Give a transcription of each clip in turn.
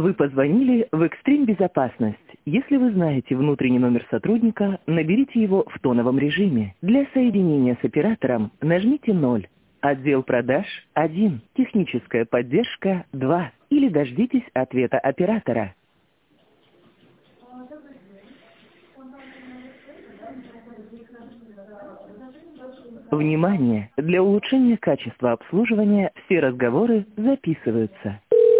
Вы позвонили в Экстрим Безопасность. Если вы знаете внутренний номер сотрудника, наберите его в тоновом режиме. Для соединения с оператором нажмите 0. Отдел продаж 1. Техническая поддержка 2. Или дождитесь ответа оператора. Внимание! Для улучшения качества обслуживания все разговоры записываются.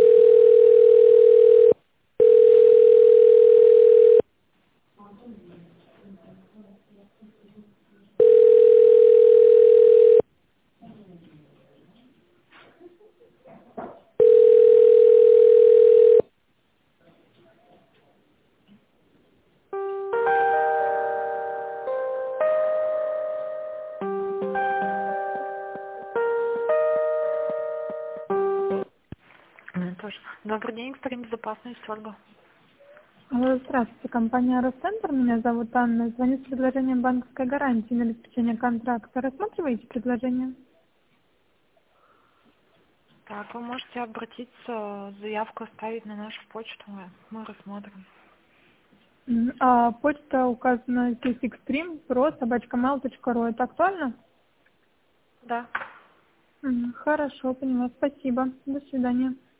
Тоже. Добрый день, Экстрим Безопасность, Ольга. Здравствуйте, компания Росцентр. Меня зовут Анна. Звоню с предложением банковской гарантии на обеспечение контракта. Рассматриваете предложение? Так, вы можете обратиться, заявку оставить на нашу почту, мы рассмотрим. А почта указана здесь extreme.pro@mail.ru. Это актуально? Да. Хорошо, поняла. Спасибо. До свидания.